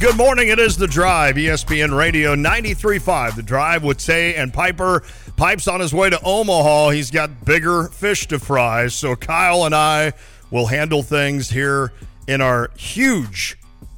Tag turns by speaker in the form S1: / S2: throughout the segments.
S1: Good morning. It is The Drive, ESPN Radio 93.5. The Drive with Tay and Piper. Pipe's on his way to Omaha. He's got bigger fish to fry. So Kyle and I will handle things here in our huge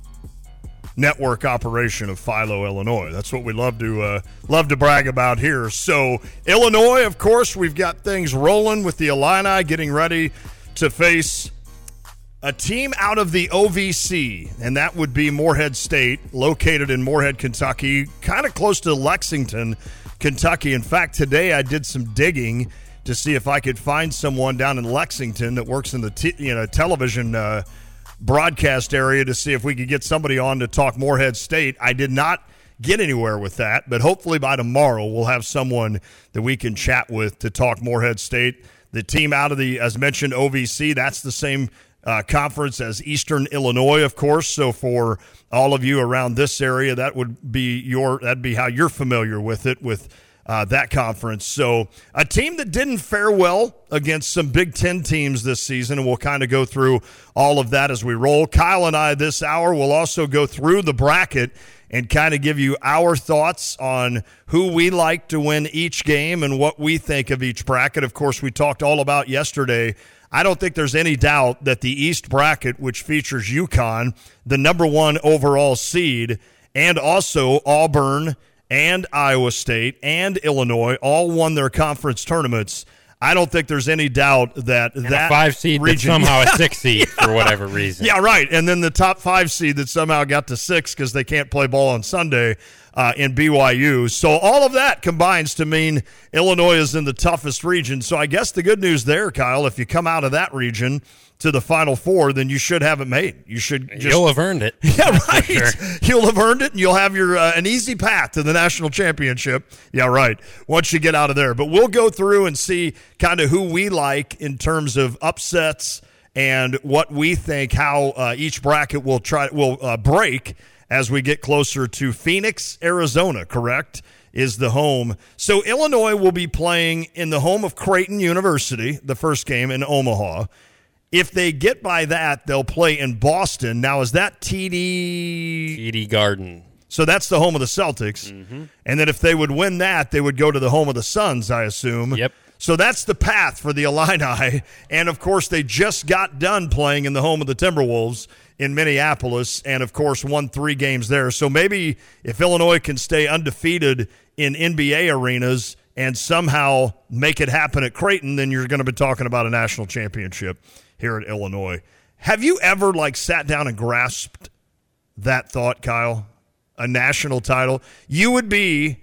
S1: network operation of Philo, Illinois. That's what we love to brag about here. So Illinois, of course, we've got things rolling with the Illini getting ready to face a team out of the OVC, and that would be Morehead State, located in Morehead, Kentucky, kind of close to Lexington, Kentucky. In fact, today I did some digging to see if I could find someone down in Lexington that works in the television broadcast area to see if we could get somebody on to talk Morehead State. I did not get anywhere with that, but hopefully by tomorrow we'll have someone that we can chat with to talk Morehead State. The team out of the, as mentioned, OVC, that's the same conference as Eastern Illinois, of course. So for all of you around this area, that'd be how you're familiar with it, with that conference. So a team that didn't fare well against some Big Ten teams this season, and we'll kind of go through all of that as we roll. Kyle and I this hour will also go through the bracket and kind of give you our thoughts on who we like to win each game and what we think of each bracket. Of course, we talked all about yesterday. I don't think there's any doubt that the East bracket, which features UConn, the number one overall seed, and also Auburn and Iowa State and Illinois all won their conference tournaments. I don't think there's any doubt that
S2: and
S1: that
S2: a 5 seed region, that's somehow a 6 seed for whatever reason.
S1: Yeah, right. And then the top 5 seed that somehow got to 6 because they can't play ball on Sunday in BYU. So all of that combines to mean Illinois is in the toughest region. So I guess the good news there, Kyle, if you come out of that region to the Final Four, then you should have it made.
S2: You'll have earned it.
S1: Yeah, right. Sure. You'll have earned it, and you'll have your an easy path to the national championship. Yeah, right. Once you get out of there, but we'll go through and see kind of who we like in terms of upsets and what we think how each bracket will break as we get closer to Phoenix, Arizona. Correct, is the home. So Illinois will be playing in the home of Creighton University, the first game in Omaha. If they get by that, they'll play in Boston. Now, is that TD
S2: Garden?
S1: So that's the home of the Celtics. Mm-hmm. And then if they would win that, they would go to the home of the Suns, I assume.
S2: Yep.
S1: So that's the path for the Illini. And, of course, they just got done playing in the home of the Timberwolves in Minneapolis and, of course, won 3 games there. So maybe if Illinois can stay undefeated in NBA arenas and somehow make it happen at Creighton, then you're going to be talking about a national championship here at Illinois. Have you ever sat down and grasped that thought, Kyle? A national title? You would be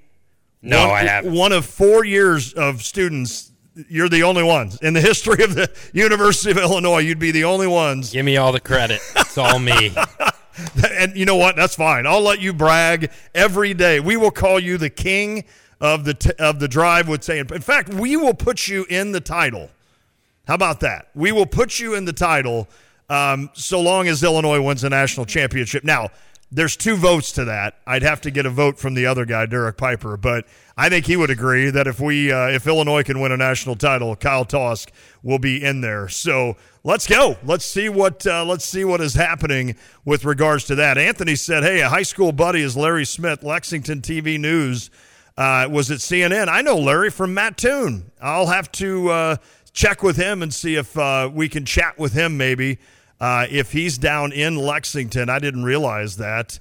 S2: I haven't.
S1: One of 4 years of students. You're the only ones in the history of the University of Illinois. You'd be the only ones.
S2: Give me all the credit. It's all me.
S1: And you know what? That's fine. I'll let you brag every day. We will call you the king of the drive. Would say. In fact, we will put you in the title. How about that? We will put you in the title so long as Illinois wins the national championship. Now, there's 2 votes to that. I'd have to get a vote from the other guy, Derek Piper, but I think he would agree that if Illinois can win a national title, Kyle Tosk will be in there. So let's go. Let's see what is happening with regards to that. Anthony said, "Hey, a high school buddy is Larry Smith, Lexington TV News. Was at CNN. I know Larry from Mattoon. I'll have to check with him and see if we can chat with him maybe if he's down in Lexington. I didn't realize that.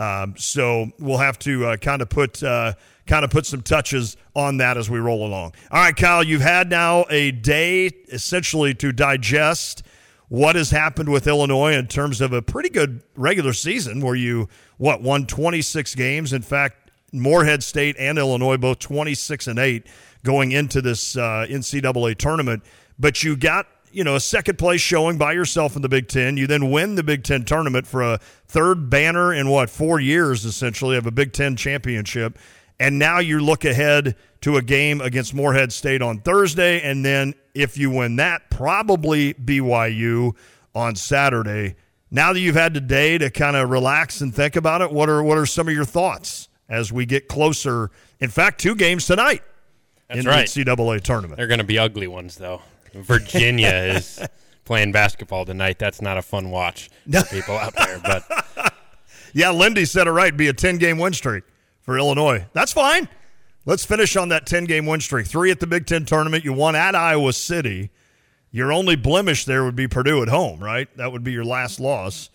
S1: So we'll have to kind of put some touches on that as we roll along. All right, Kyle, you've had now a day essentially to digest what has happened with Illinois in terms of a pretty good regular season where you, won 26 games. In fact, Morehead State and Illinois both 26-8 going into this NCAA tournament. But you got, a second place showing by yourself in the Big Ten. You then win the Big Ten tournament for a third banner in 4 years, essentially, of a Big Ten championship. And now you look ahead to a game against Morehead State on Thursday. And then if you win that, probably BYU on Saturday. Now that you've had today to kind of relax and think about it, what are some of your thoughts as we get closer? In fact, 2 games tonight.
S2: That's
S1: in
S2: right.
S1: the NCAA tournament.
S2: They're going to be ugly ones, though. Virginia is playing basketball tonight. That's not a fun watch for people out there. But
S1: Yeah, Lindy said it right. It'd be a 10-game win streak for Illinois. That's fine. Let's finish on that 10-game win streak. 3 at the Big Ten tournament. You won at Iowa City. Your only blemish there would be Purdue at home, right? That would be your last loss.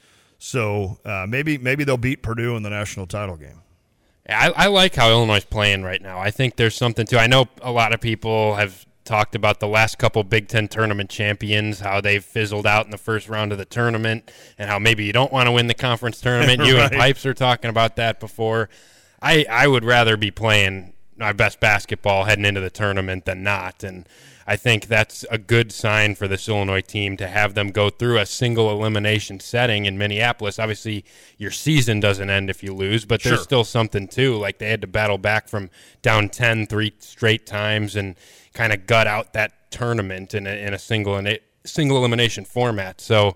S1: So maybe they'll beat Purdue in the national title game.
S2: I like how Illinois is playing right now. I think there's something to. I know a lot of people have talked about the last couple Big Ten tournament champions, how they've fizzled out in the first round of the tournament, and how maybe you don't want to win the conference tournament.
S1: Right.
S2: You and Pipes are talking about that before. I would rather be playing my best basketball heading into the tournament than not, and I think that's a good sign for this Illinois team to have them go through a single elimination setting in Minneapolis. Obviously, your season doesn't end if you lose, but there's still something too. Like they had to battle back from down 10 3 straight times and kind of gut out that tournament in a single elimination format. So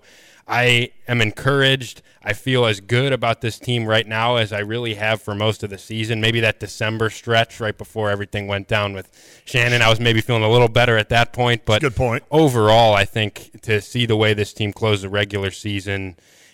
S2: I am encouraged. I feel as good about this team right now as I really have for most of the season. Maybe that December stretch right before everything went down with Shannon, I was maybe feeling a little better at that point. But
S1: good point.
S2: Overall, I think to see the way this team closed the regular season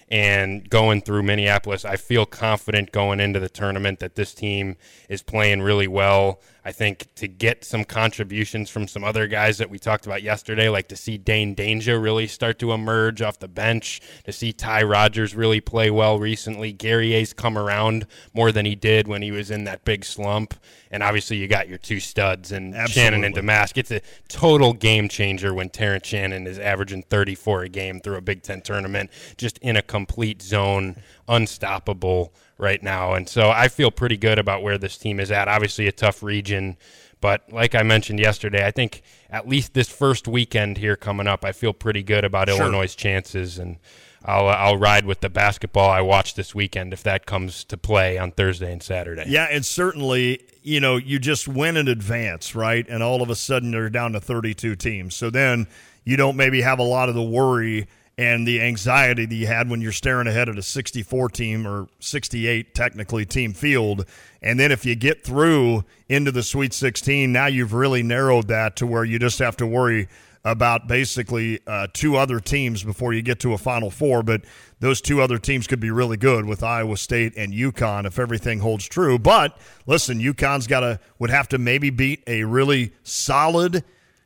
S2: and going through Minneapolis, I feel confident going into the tournament that this team is playing really well. I think to get some contributions from some other guys that we talked about yesterday, like to see Dane Danger really start to emerge off the bench, to see Ty Rodgers really play well recently. Guerrier's come around more than he did when he was in that big slump. And obviously you got your two studs and Shannon and Damask. It's a total game changer when Terrence Shannon is averaging 34 a game through a Big Ten tournament, just in a complete zone, unstoppable right now. And so I feel pretty good about where this team is at. Obviously a tough region, but like I mentioned yesterday, I think at least this first weekend here coming up, I feel pretty good about Illinois' chances, and I'll ride with the basketball I watch this weekend if that comes to play on Thursday and Saturday.
S1: Yeah, and certainly, you just win in advance, right? And all of a sudden they're down to 32 teams. So then you don't maybe have a lot of the worry and the anxiety that you had when you're staring ahead at a 64 team or 68 technically team field. And then if you get through into the Sweet 16, now you've really narrowed that to where you just have to worry about basically 2 other teams before you get to a Final Four. But those 2 other teams could be really good with Iowa State and UConn if everything holds true. But listen, UConn's would have to maybe beat a really solid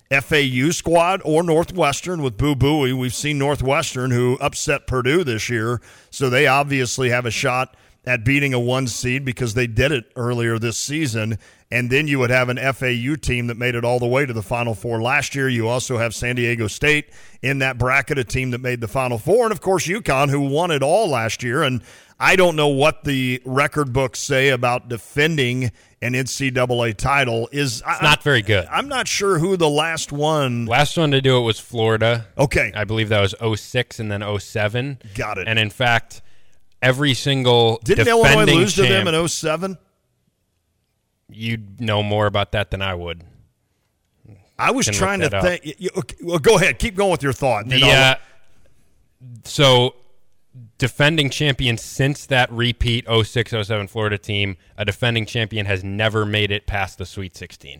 S1: FAU squad or Northwestern with Boo Buie. We've seen Northwestern who upset Purdue this year, so they obviously have a shot at beating a 1 seed because they did it earlier this season. And then you would have an FAU team that made it all the way to the Final Four last year. You also have San Diego State in that bracket, a team that made the Final Four. And, of course, UConn, who won it all last year. And I don't know what the record books say about defending an NCAA title.
S2: It's not very good.
S1: I'm not sure who the last one.
S2: Last one to do it was Florida.
S1: Okay.
S2: I believe that was 06 and then 07.
S1: Got it.
S2: And, in fact, every single
S1: Didn't Illinois lose to them in 07?
S2: You'd know more about that than I would.
S1: I was trying to think. Well, go ahead. Keep going with your thought.
S2: So, defending champion since that repeat 06-07 Florida team, a defending champion has never made it past the Sweet 16.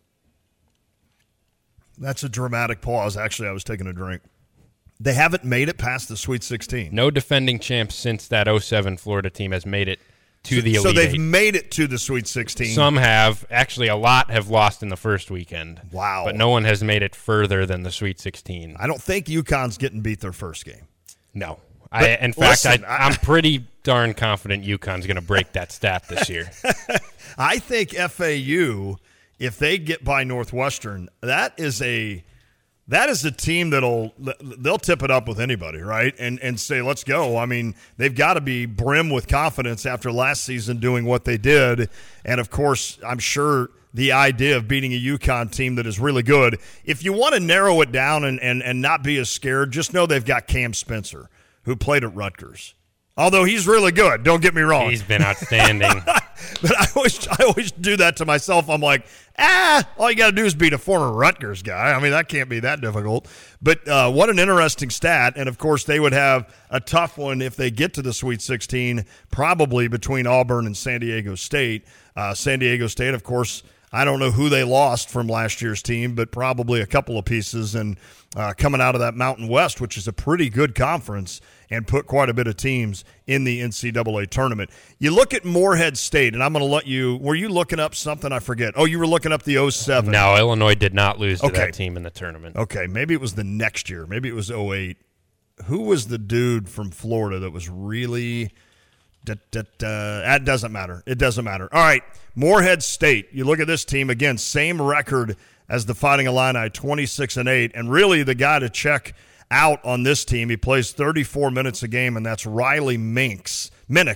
S1: That's a dramatic pause. Actually, I was taking a drink. They haven't made it past the Sweet 16.
S2: No defending champ since that 07 Florida team has made it to the Elite
S1: So they've
S2: Eight.
S1: made it to the Sweet 16.
S2: Some have. Actually, a lot have lost in the first weekend.
S1: Wow.
S2: But no one has made it further than the Sweet 16.
S1: I don't think UConn's getting beat their first game.
S2: No.
S1: In fact,
S2: I'm pretty darn confident UConn's going to break that stat this year.
S1: I think FAU, if they get by Northwestern, that is a team they'll tip it up with anybody, right? And say, let's go. I mean, they've got to be brim with confidence after last season doing what they did. And, of course, I'm sure the idea of beating a UConn team that is really good. If you want to narrow it down and not be as scared, just know they've got Cam Spencer, who played at Rutgers. Although he's really good, don't get me wrong.
S2: He's been outstanding.
S1: But I always do that to myself. I'm like, all you got to do is beat a former Rutgers guy. I mean, that can't be that difficult. But what an interesting stat. And, of course, they would have a tough one if they get to the Sweet 16, probably between Auburn and San Diego State. San Diego State, of course, I don't know who they lost from last year's team, but probably a couple of pieces. And coming out of that Mountain West, which is a pretty good conference, and put quite a bit of teams in the NCAA tournament. You look at Morehead State, and I'm going to let you – were you looking up something? I forget. Oh, you were looking up the 07.
S2: No, Illinois did not lose to that team in the tournament.
S1: Okay, maybe it was the next year. Maybe it was 08. Who was the dude from Florida that was really that doesn't matter. It doesn't matter. All right, Morehead State. You look at this team, again, same record as the Fighting Illini, 26-8, and really the guy to check out on this team, he plays 34 minutes a game, and that's Riley Minix,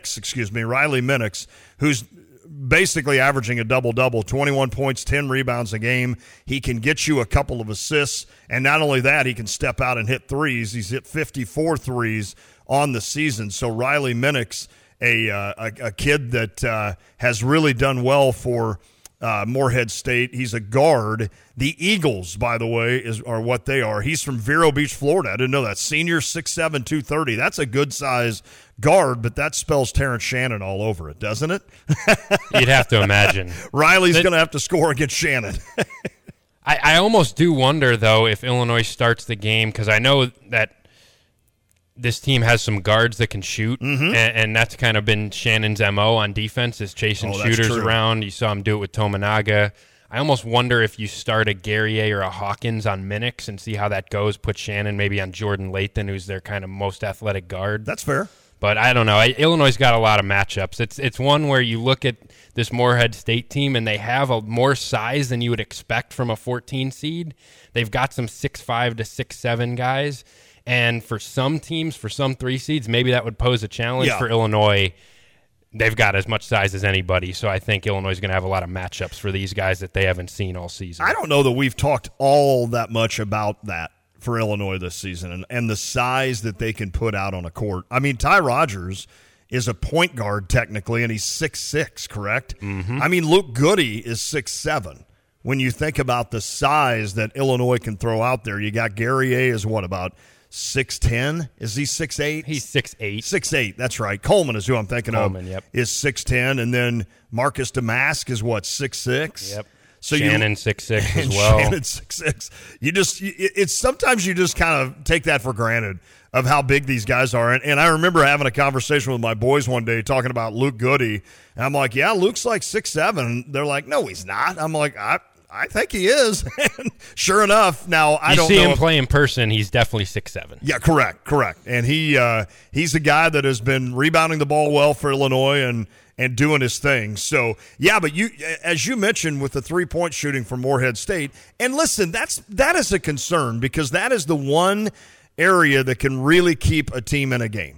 S1: who's basically averaging a double-double, 21 points, 10 rebounds a game. He can get you a couple of assists, and not only that, he can step out and hit threes. He's hit 54 threes on the season. So Riley Minix, a kid that has really done well for Morehead State. He's a guard. The Eagles, by the way, are what they are. He's from Vero Beach, Florida. I didn't know that. Senior, 6'7", 230. That's a good size guard, but that spells Terrence Shannon all over it, doesn't it?
S2: You'd have to imagine.
S1: Riley's going to have to score against Shannon.
S2: I almost do wonder, though, if Illinois starts the game, because I know that this team has some guards that can shoot, and that's kind of been Shannon's MO on defense, is chasing shooters around. You saw him do it with Tominaga. I almost wonder if you start a Guerrier or a Hawkins on Minix and see how that goes, put Shannon maybe on Jordan Lathan, who's their kind of most athletic guard.
S1: That's fair.
S2: But I don't know. Illinois' got a lot of matchups. It's one where you look at this Morehead State team, and they have more size than you would expect from a 14 seed. They've got some 6'5" to 6'7" guys. And for some teams, for some 3 seeds, maybe that would pose a challenge. For Illinois. They've got as much size as anybody, so I think Illinois is going to have a lot of matchups for these guys that they haven't seen all season.
S1: I don't know that we've talked all that much about that for Illinois this season and the size that they can put out on a court. I mean, Ty Rogers is a point guard technically, and he's 6'6", correct? Mm-hmm. I mean, Luke Goody is 6'7". When you think about the size that Illinois can throw out there, you got Guerrier is what, about 6'10"? Is he 6'8"?
S2: He's 6'8".
S1: 6'8", that's right. Coleman is who I'm thinking of. Is 6'10", and then Marcus Damask is what, 6'6"?
S2: Yep. So Shannon 6'6" as well.
S1: Shannon 6'6". It's sometimes you just kind of take that for granted of how big these guys are. And I remember having a conversation with my boys one day talking about Luke Goody, and I'm like, yeah, Luke's like 6'7". They're like, no, he's not. I'm like, I think he is. And sure enough, now I don't know.
S2: You see him play in person, he's definitely 6'7".
S1: Yeah, correct. And he's a guy that has been rebounding the ball well for Illinois and doing his thing. So, yeah, but as you mentioned with the three-point shooting from Morehead State, and listen, that is a concern because that is the one area that can really keep a team in a game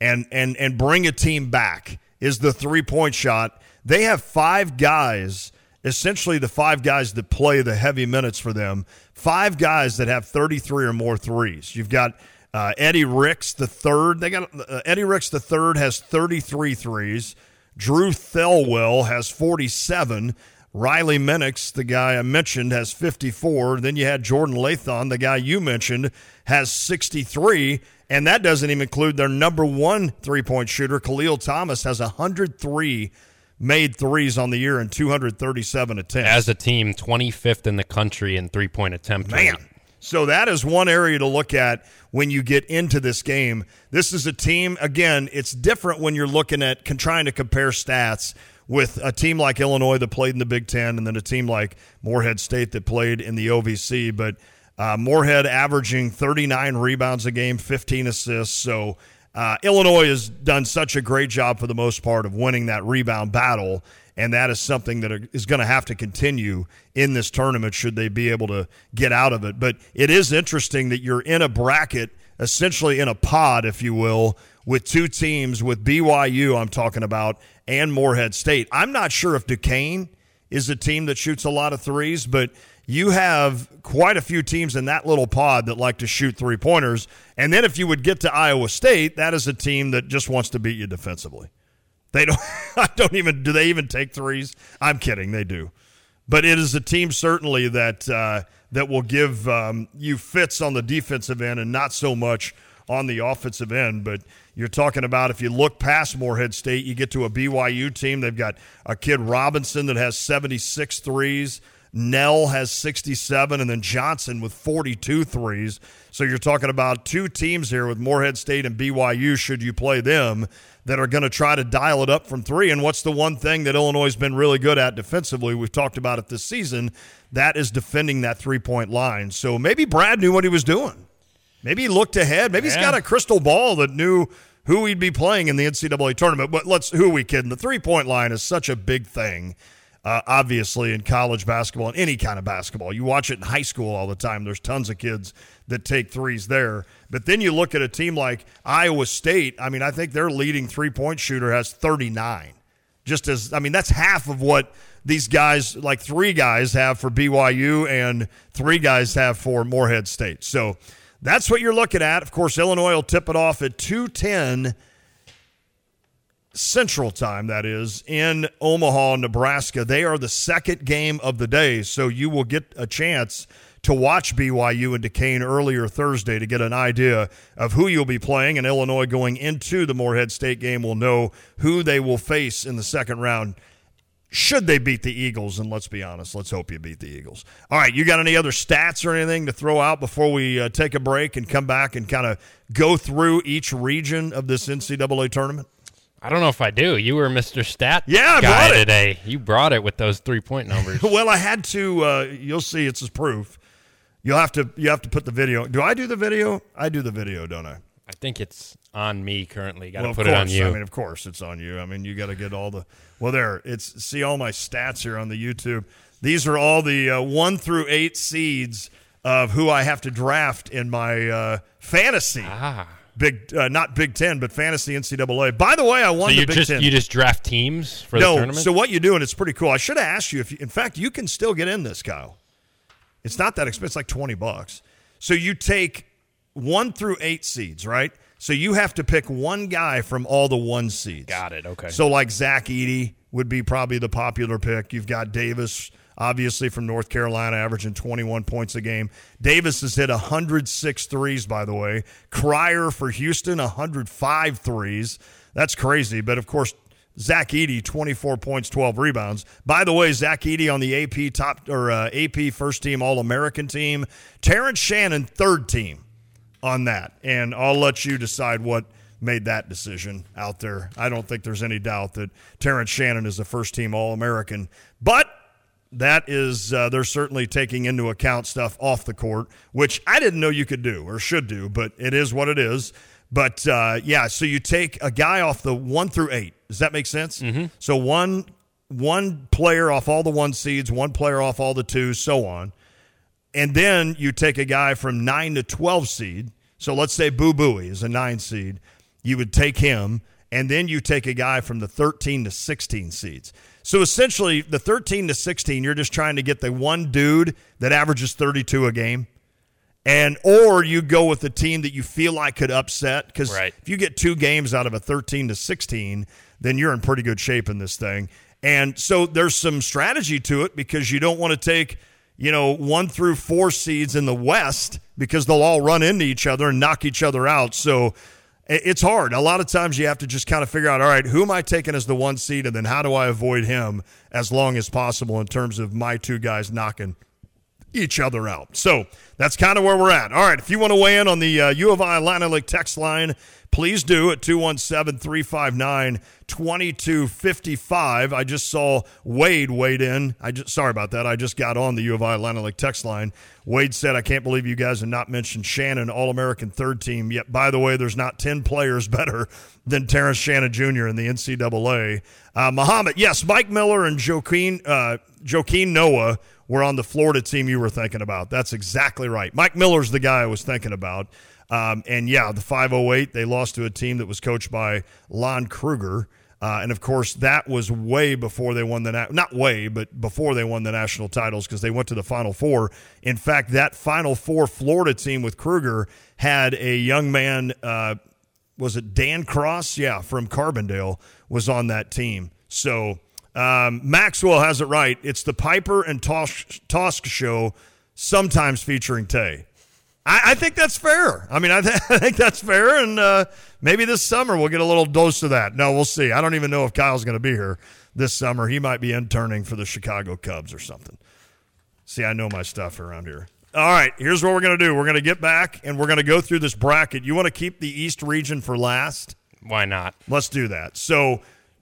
S1: and bring a team back is the three-point shot. They have 5 guys, essentially the 5 guys that play the heavy minutes for them, 5 guys that have 33 or more threes. You've got Eddie Ricks III. Eddie Ricks III has 33 threes. Drew Thelwell has 47. Riley Minix, the guy I mentioned, has 54. Then you had Jordan Lathan, the guy you mentioned, has 63. And that doesn't even include their number 1 three-point shooter, Khalil Thomas, has 103 made threes on the year and 237 attempts.
S2: As a team, 25th in the country in three-point attempt rate.
S1: So that is one area to look at when you get into this game. This is a team, again, it's different when you're looking at trying to compare stats with a team like Illinois that played in the Big Ten and then a team like Morehead State that played in the OVC. But Morehead averaging 39 rebounds a game, 15 assists. So Illinois has done such a great job for the most part of winning that rebound battle, and that is something that is going to have to continue in this tournament should they be able to get out of it. But it is interesting that you're in a bracket, essentially in a pod, if you will, with 2 teams, with BYU I'm talking about, and Morehead State. I'm not sure if Duquesne is a team that shoots a lot of threes, but you have quite a few teams in that little pod that like to shoot three-pointers. And then if you would get to Iowa State, that is a team that just wants to beat you defensively. They do they even take threes? I'm kidding, they do. But it is a team certainly that will give you fits on the defensive end and not so much on the offensive end. But you're talking about if you look past Morehead State, you get to a BYU team. They've got a kid Robinson that has 76 threes. Nell has 67, and then Johnson with 42 threes. So you're talking about two teams here with Morehead State and BYU, should you play them, that are going to try to dial it up from three. And what's the one thing that Illinois has been really good at defensively? We've talked about it this season. That is defending that three-point line. So maybe Brad knew what he was doing. Maybe he looked ahead. Maybe he's got a crystal ball that knew who he'd be playing in the NCAA tournament. But who are we kidding? The three-point line is such a big thing, obviously, in college basketball and any kind of basketball. You watch it in high school all the time. There's tons of kids that take threes there. But then you look at a team like Iowa State. I mean, I think their leading three-point shooter has 39. That's half of what these guys, like three guys, have for BYU and three guys have for Morehead State. So that's what you're looking at. Of course, Illinois will tip it off at 2:10 Central Time, that is, in Omaha, Nebraska. They are the second game of the day, so you will get a chance to watch BYU and Duquesne earlier Thursday to get an idea of who you'll be playing. And Illinois going into the Morehead State game will know who they will face in the second round should they beat the Eagles. And let's be honest, let's hope you beat the Eagles. All right, you got any other stats or anything to throw out before we take a break and come back and kind of go through each region of this NCAA tournament?
S2: I don't know if I do. You were Mr. Stat
S1: guy
S2: brought it today. You brought it with those 3-point numbers.
S1: Well, I had to. You'll see, it's as proof. You have to put the video. Do I do the video? I do the video, don't I?
S2: I think it's on me currently. Got to put it on you.
S1: I mean, of course it's on you. I mean, you got to get all the. Well, there. See all my stats here on the YouTube. These are all the 1 through 8 seeds of who I have to draft in my fantasy. Not Big Ten, but fantasy NCAA. By the way, I won the Big Ten.
S2: You just draft teams for the tournament?
S1: So what you do, and it's pretty cool. I should have asked you if. In fact, you can still get in this, Kyle. It's not that expensive. It's like $20. So you take 1 through 8 seeds, right? So you have to pick one guy from all the 1 seeds.
S2: Got it. Okay.
S1: So like Zach Edey would be probably the popular pick. You've got Davis, obviously from North Carolina, averaging 21 points a game. Davis has hit 106 threes, by the way. Cryer for Houston, 105 threes. That's crazy. But, of course, Zach Edey, 24 points, 12 rebounds. By the way, Zach Edey on the AP first team All-American team. Terrence Shannon, third team on that. And I'll let you decide what made that decision out there. I don't think there's any doubt that Terrence Shannon is the first team All-American. But that is, they're certainly taking into account stuff off the court, which I didn't know you could do or should do, but it is what it is. But, so you take a guy off the 1 through 8. Does that make sense?
S2: Mm-hmm.
S1: So one player off all the 1 seeds, one player off all the 2, so on. And then you take a guy from 9 to 12 seed. So let's say Boo Buie is a 9 seed. You would take him, and then you take a guy from the 13 to 16 seeds. So essentially, the 13 to 16, you're just trying to get the one dude that averages 32 a game. Or you go with the team that you feel like could upset. Because if you get 2 games out of a 13 to 16, then you're in pretty good shape in this thing. And so there's some strategy to it because you don't want to take, 1 through 4 seeds in the West because they'll all run into each other and knock each other out. So it's hard. A lot of times you have to just kind of figure out, all right, who am I taking as the 1 seed, and then how do I avoid him as long as possible in terms of my 2 guys knocking each other out. So that's kind of where we're at. All right, if you want to weigh in on the U of I Atlantic League text line, please do at 217-359-2255. I just saw Wade weighed in. Sorry about that. I just got on the U of I Atlantic League text line. Wade said, I can't believe you guys have not mentioned Shannon, All-American third team. Yet, by the way, there's not 10 players better than Terrence Shannon Jr. in the NCAA. Muhammad, yes, Mike Miller and Joaquin Noah were on the Florida team you were thinking about. That's exactly right. Mike Miller's the guy I was thinking about. The 508, they lost to a team that was coached by Lon Kruger. And, of course, that was way before they won before they won the national titles because they went to the Final Four. In fact, that Final Four Florida team with Kruger had a young man, was it Dan Cross? Yeah, from Carbondale was on that team. So Maxwell has it right. It's the Piper and Tosk show, sometimes featuring Tay. I think that's fair. I mean, I think that's fair, and maybe this summer we'll get a little dose of that. No, we'll see. I don't even know if Kyle's going to be here this summer. He might be interning for the Chicago Cubs or something. See, I know my stuff around here. All right, here's what we're going to do. We're going to get back, and we're going to go through this bracket. You want to keep the East region for last?
S2: Why not?
S1: Let's do that. So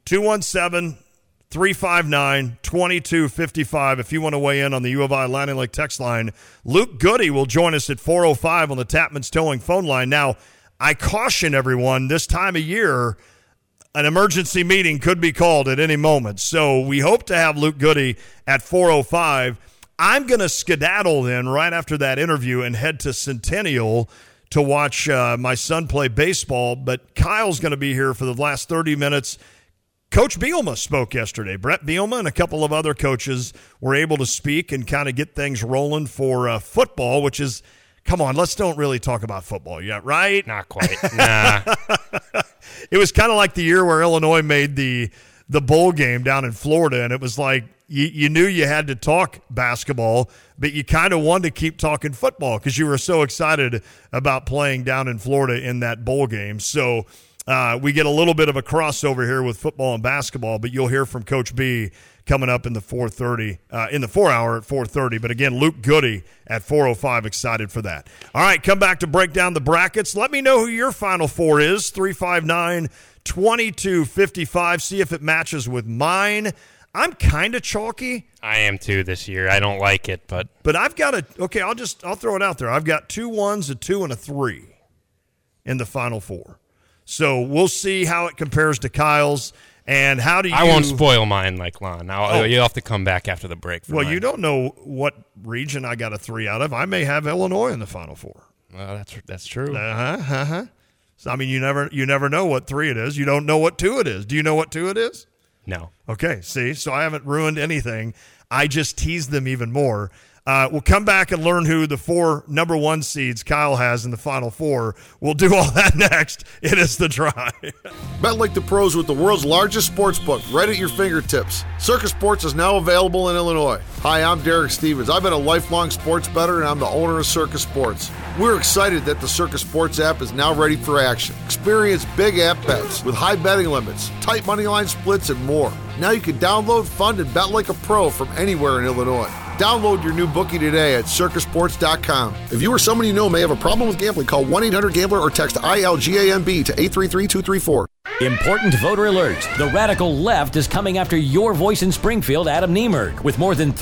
S1: 217-359-2255 if you want to weigh in on the U of I Landing Lake text line. Luke Goody will join us at 4:05 on the Tapman's Towing phone line. Now, I caution everyone, this time of year, an emergency meeting could be called at any moment. So we hope to have Luke Goody at 4:05. I'm going to skedaddle then right after that interview and head to Centennial to watch my son play baseball. But Kyle's going to be here for the last 30 minutes. Coach Bielema spoke yesterday. Brett Bielema and a couple of other coaches were able to speak and kind of get things rolling for football, which is, come on, let's don't really talk about football yet, right?
S2: Not quite. Nah.
S1: It was kind of like the year where Illinois made the bowl game down in Florida, and it was like you knew you had to talk basketball, but you kind of wanted to keep talking football because you were so excited about playing down in Florida in that bowl game. So we get a little bit of a crossover here with football and basketball, but you'll hear from Coach B coming up in the 4:30 in the 4 hour at 4:30. But again, Luke Goody at 4:05. Excited for that. All right, come back to break down the brackets. Let me know who your Final Four is. 359-2255. See if it matches with mine. I'm kind of chalky.
S2: I am too this year. I don't like it, but
S1: I've got I'll throw it out there. I've got 2 1s, a 2, and a 3 in the Final Four. So we'll see how it compares to Kyle's. And how do you?
S2: I won't spoil mine like Lon. You'll have to come back after the break.
S1: Well, you don't know what region I got a 3 out of. I may have Illinois in the Final Four.
S2: Well, that's true.
S1: So, I mean, you never know what 3 it is. You don't know what 2 it is. Do you know what 2 it is?
S2: No.
S1: Okay, see? So I haven't ruined anything. I just teased them even more. We'll come back and learn who the 4 number 1 seeds Kyle has in the Final Four. We'll do all that next. It is The Drive.
S3: Bet like the pros with the world's largest sports book right at your fingertips. Circus Sports is now available in Illinois. Hi, I'm Derek Stevens. I've been a lifelong sports bettor, and I'm the owner of Circus Sports. We're excited that the Circus Sports app is now ready for action. Experience big app bets with high betting limits, tight money line splits, and more. Now you can download, fund, and bet like a pro from anywhere in Illinois. Download your new bookie today at circusports.com. If you or someone you know may have a problem with gambling, call 1-800-GAMBLER or text ILGAMB to 833-234.
S4: Important voter alert. The radical left is coming after your voice in Springfield, Adam Niemerg, with more than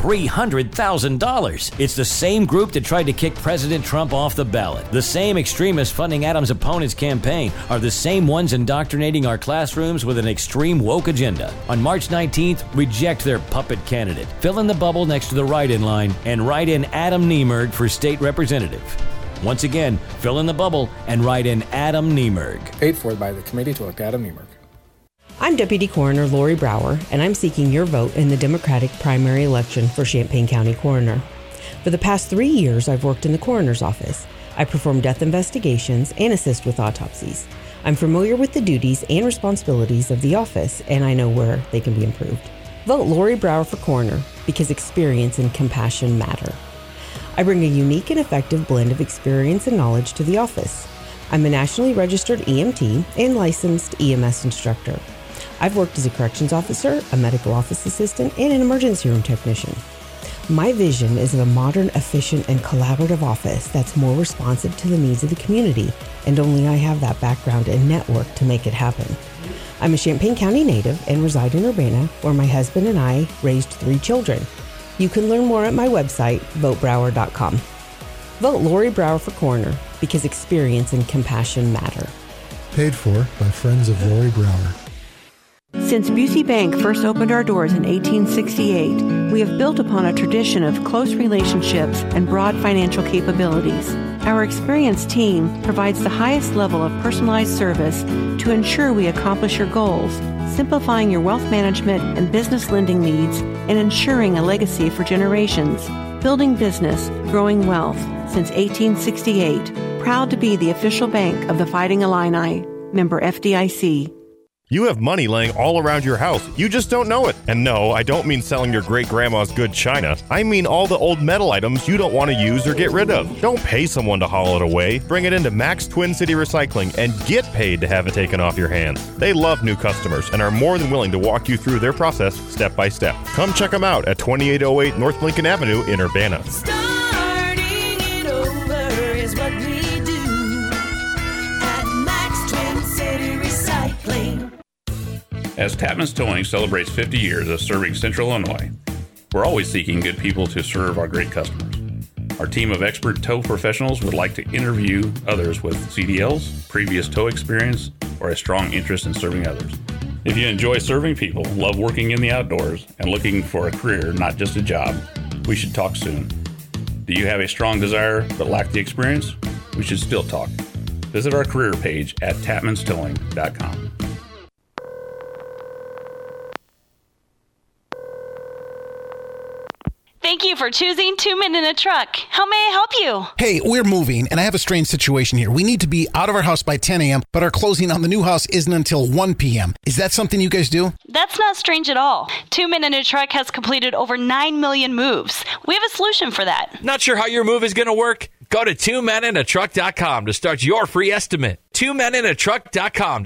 S4: $300,000. It's the same group that tried to kick President Trump off the ballot. The same extremists funding Adam's opponent's campaign are the same ones indoctrinating our classrooms with an extreme woke agenda. On March 19th, reject their puppet candidate. Fill in the bubble next to the write-in line and write in Adam Niemerg for state representative. Once again, fill in the bubble and write in Adam Niemerg.
S5: Paid for by the Committee to elect Adam Niemerg.
S6: I'm Deputy Coroner Lori Brower, and I'm seeking your vote in the Democratic primary election for Champaign County Coroner. For the past 3 years, I've worked in the coroner's office. I perform death investigations and assist with autopsies. I'm familiar with the duties and responsibilities of the office, and I know where they can be improved. Vote Lori Brower for coroner because experience and compassion matter. I bring a unique and effective blend of experience and knowledge to the office. I'm a nationally registered EMT and licensed EMS instructor. I've worked as a corrections officer, a medical office assistant, and an emergency room technician. My vision is of a modern, efficient, and collaborative office that's more responsive to the needs of the community, and only I have that background and network to make it happen. I'm a Champaign County native and reside in Urbana, where my husband and I raised 3 children. You can learn more at my website, votebrower.com. Vote Lori Brower for coroner because experience and compassion matter.
S7: Paid for by Friends of Lori Brower.
S8: Since Busey Bank first opened our doors in 1868, we have built upon a tradition of close relationships and broad financial capabilities. Our experienced team provides the highest level of personalized service to ensure we accomplish your goals, simplifying your wealth management and business lending needs and ensuring a legacy for generations. Building business, growing wealth since 1868. Proud to be the official bank of the Fighting Illini. Member FDIC.
S9: You have money laying all around your house. You just don't know it. And no, I don't mean selling your great-grandma's good china. I mean all the old metal items you don't want to use or get rid of. Don't pay someone to haul it away. Bring it into Max Twin City Recycling and get paid to have it taken off your hands. They love new customers and are more than willing to walk you through their process step by step. Come check them out at 2808 North Lincoln Avenue in Urbana.
S10: Starting it over is what we do at Max Twin City Recycling.
S11: As Tapman's Towing celebrates 50 years of serving Central Illinois, we're always seeking good people to serve our great customers. Our team of expert tow professionals would like to interview others with CDLs, previous tow experience, or a strong interest in serving others. If you enjoy serving people, love working in the outdoors, and looking for a career, not just a job, we should talk soon. Do you have a strong desire but lack the experience? We should still talk. Visit our career page at tapmanstowing.com.
S12: Thank you for choosing 2 Men in a Truck. How may I help you?
S13: Hey, we're moving, and I have a strange situation here. We need to be out of our house by 10 a.m., but our closing on the new house isn't until 1 p.m. Is that something you guys do?
S12: That's not strange at all. 2 Men in a Truck has completed over 9 million moves. We have a solution for that.
S14: Not sure how your move is going to work? Go to 2meninatruck.com to start your free estimate. 2meninatruck.com.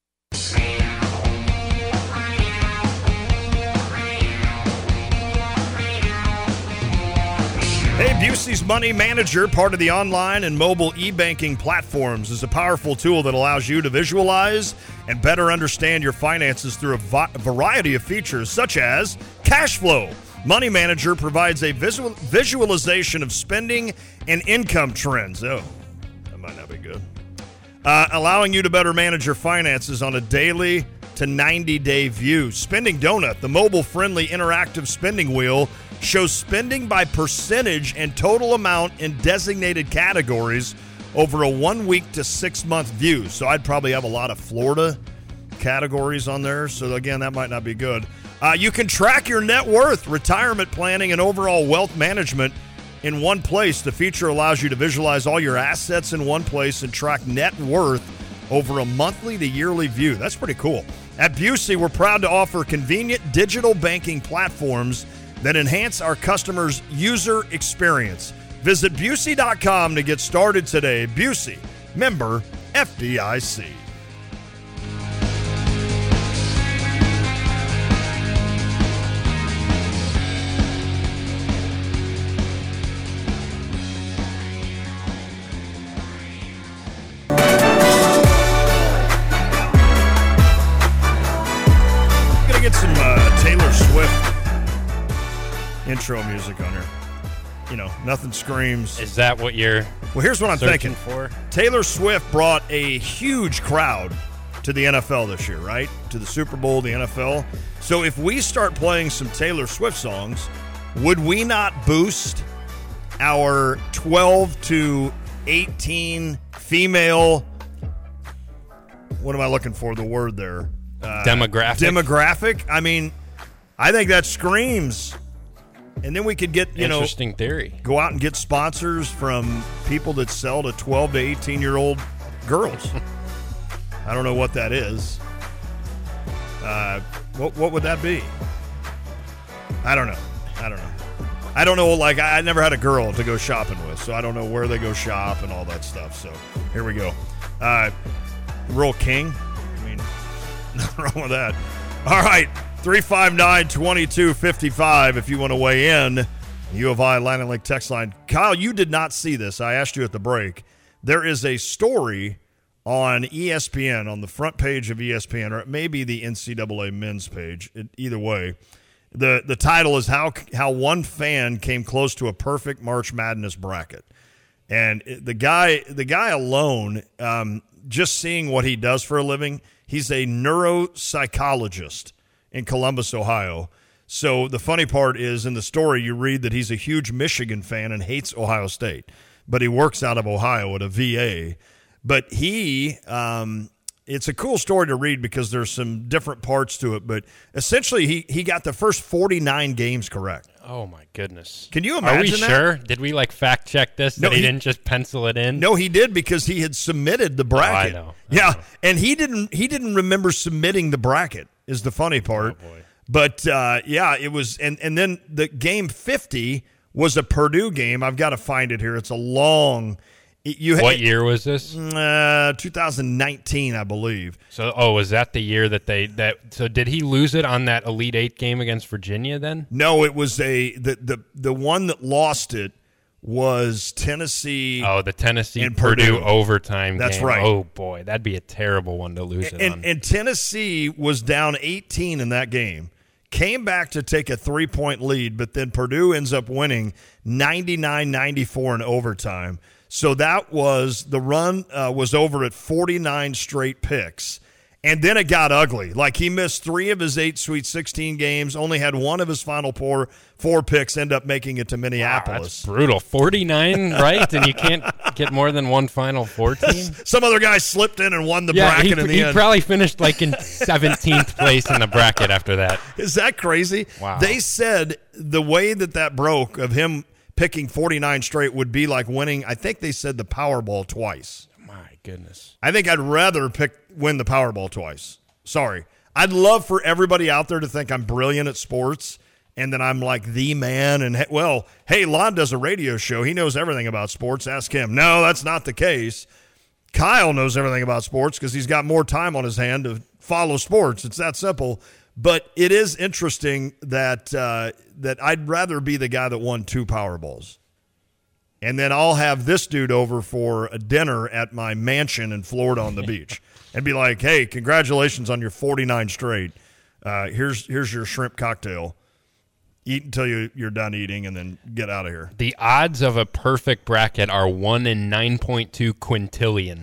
S1: Hey, Busey's Money Manager, part of the online and mobile e-banking platforms, is a powerful tool that allows you to visualize and better understand your finances through a variety of features, such as cash flow. Money Manager provides a visualization of spending and income trends. Oh, that might not be good. Allowing you to better manage your finances on a daily to 90-day view. Spending Donut, the mobile-friendly interactive spending wheel, shows spending by percentage and total amount in designated categories over a 1 week to 6 month view. So I'd probably have a lot of Florida categories on there. So again, that might not be good. You can track your net worth, retirement planning, and overall wealth management in one place. The feature allows you to visualize all your assets in one place and track net worth over a monthly to yearly view. That's pretty cool. At Busey, we're proud to offer convenient digital banking platforms that enhance our customers' user experience. Visit Busey.com to get started today. Busey, member FDIC. I'm going to get some Taylor Swift intro music on here. You know, nothing screams.
S2: Is that what you're
S1: Well, here's what I'm thinking.
S2: for?
S1: Taylor Swift brought a huge crowd to the NFL this year, right? To the Super Bowl, the NFL. So if we start playing some Taylor Swift songs, would we not boost our 12 to 18 female, what am I looking for, the word there? Demographic? I mean, I think that screams. And then we could get,
S2: Interesting theory.
S1: Go out and get sponsors from people that sell to 12 to 18-year-old girls. I don't know what that is. What would that be? I don't know. I don't know, like, I never had a girl to go shopping with, so I don't know where they go shop and all that stuff. So here we go. Rural King? I mean, nothing wrong with that. All right. 359-2255 if you want to weigh in. U of I Atlantic Lake text line. Kyle, you did not see this. I asked you at the break. There is a story on ESPN, on the front page of ESPN, or it may be the NCAA men's page. Either way, the title is how one fan came close to a perfect March Madness bracket. And the guy alone, just seeing what he does for a living, he's a neuropsychologist in Columbus, Ohio. So the funny part is, in the story, you read that he's a huge Michigan fan and hates Ohio State, but he works out of Ohio at a VA. But he it's a cool story to read because there's some different parts to it. But essentially, he got the first 49 games correct.
S2: Oh, my goodness.
S1: Can you imagine
S2: Are we
S1: that?
S2: sure? Did we, fact check this?
S1: No,
S2: that he didn't just pencil it in?
S1: No, he did because he had submitted the bracket.
S2: I know.
S1: And he didn't remember submitting the bracket is the funny part.
S2: Oh, boy.
S1: But, it was – and then the game 50 was a Purdue game. I've got to find it here. It's a long –
S2: What year was this?
S1: 2019, I believe.
S2: So, was that the year so did he lose it on that Elite Eight game against Virginia then?
S1: No, it was the one that lost it was Tennessee.
S2: Oh, the Tennessee
S1: and
S2: Purdue overtime
S1: That's
S2: game.
S1: right.
S2: Oh, boy, that'd be a terrible one to lose it on.
S1: And Tennessee was down 18 in that game. Came back to take a 3-point lead, but then Purdue ends up winning 99-94 in overtime. So that was the run was over at 49 straight picks. And then it got ugly. He missed 3 of his 8 Sweet 16 games, only had 1 of his final 4 picks end up making it to Minneapolis.
S2: Wow, that's brutal. 49, right? And you can't get more than 1 Final Four team?
S1: Some other guy slipped in and won the bracket in the end.
S2: He probably finished in 17th place in the bracket after that.
S1: Is that crazy?
S2: Wow.
S1: They said the way that broke of him picking 49 straight would be like winning, I think they said the Powerball twice.
S2: My goodness.
S1: I think I'd rather win the Powerball twice. Sorry. I'd love for everybody out there to think I'm brilliant at sports and that I'm like the man. And, hey, Lon does a radio show. He knows everything about sports. Ask him. No, that's not the case. Kyle knows everything about sports because he's got more time on his hand to follow sports. It's that simple. But it is interesting that that I'd rather be the guy that won 2 Powerballs. And then I'll have this dude over for a dinner at my mansion in Florida on the beach and be like, hey, congratulations on your 49 straight. Here's your shrimp cocktail. Eat until you're done eating and then get out of here.
S2: The odds of a perfect bracket are 1 in 9.2 quintillion.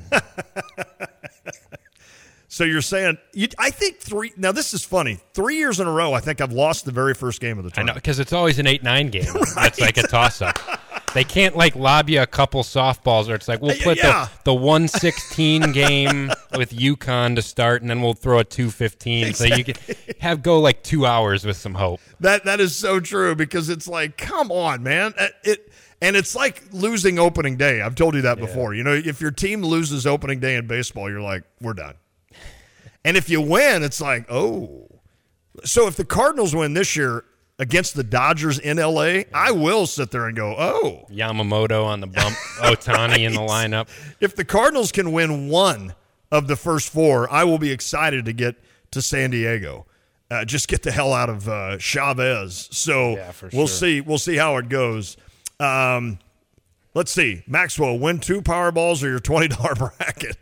S1: So you're saying I think 3. Now this is funny. 3 years in a row, I think I've lost the very first game of the tournament.
S2: I know, because it's always an 8-9 game. Right. That's like a toss-up. They can't lob you a couple softballs, or it's like we'll put the 116 game with UConn to start, and then we'll throw a 215. Exactly. So you can go 2 hours with some hope.
S1: That is so true because it's like, come on, man. And it's like losing opening day. I've told you that before. You know, if your team loses opening day in baseball, you're like, we're done. And if you win, it's like, oh. So if the Cardinals win this year against the Dodgers in L.A., I will sit there and go, oh.
S2: Yamamoto on the bump, Ohtani in the lineup.
S1: If the Cardinals can win 1 of the first 4, I will be excited to get to San Diego. Just get the hell out of Chavez. So we'll see. We'll see how it goes. Let's see. Maxwell, win 2 Powerballs or your $20 bracket.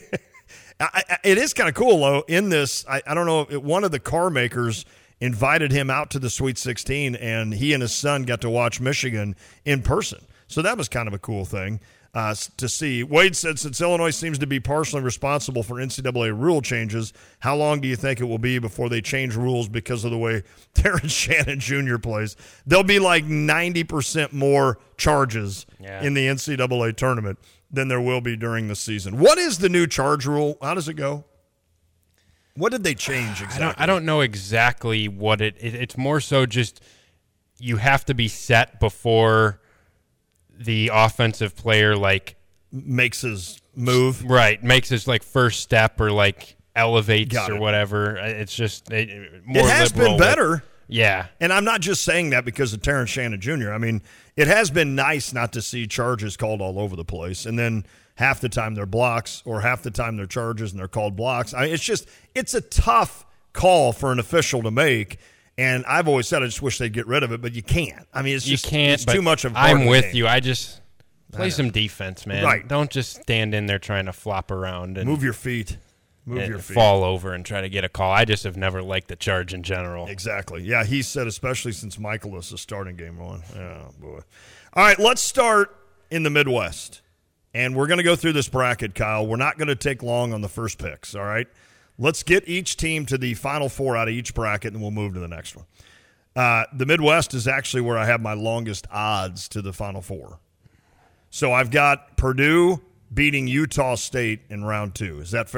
S1: It is kind of cool, though, in this. I don't know, one of the car makers invited him out to the Sweet 16, and he and his son got to watch Michigan in person. So that was kind of a cool thing to see. Wade said, since Illinois seems to be partially responsible for NCAA rule changes, how long do you think it will be before they change rules because of the way Terrence Shannon Jr. plays? There'll be 90% more charges in the NCAA tournament than there will be during the season. What is the new charge rule? How does it go? What did they change exactly?
S2: I don't know exactly what it's more so just you have to be set before the offensive player
S1: makes his move.
S2: Right, makes his first step or elevates or whatever. It's just more
S1: it has
S2: liberal
S1: been better.
S2: Yeah.
S1: And I'm not just saying that because of Terrence Shannon Jr. I mean, it has been nice not to see charges called all over the place. And then half the time they're blocks or half the time they're charges and they're called blocks. It's a tough call for an official to make. And I've always said I just wish they'd get rid of it, but you can't. I mean, it's too much of a
S2: I'm with
S1: game.
S2: you. I just play some defense, man.
S1: Right.
S2: Don't just stand in there trying to flop around and
S1: move your feet.
S2: Fall over and try to get a call. I just have never liked the charge in general.
S1: Exactly. Yeah, he said especially since Michaelis is starting game 1. Oh, boy. All right, let's start in the Midwest. And we're going to go through this bracket, Kyle. We're not going to take long on the first picks, all right? Let's get each team to the final 4 out of each bracket, and we'll move to the next one. The Midwest is actually where I have my longest odds to the final 4. So I've got Purdue beating Utah State in round 2. Is that fair?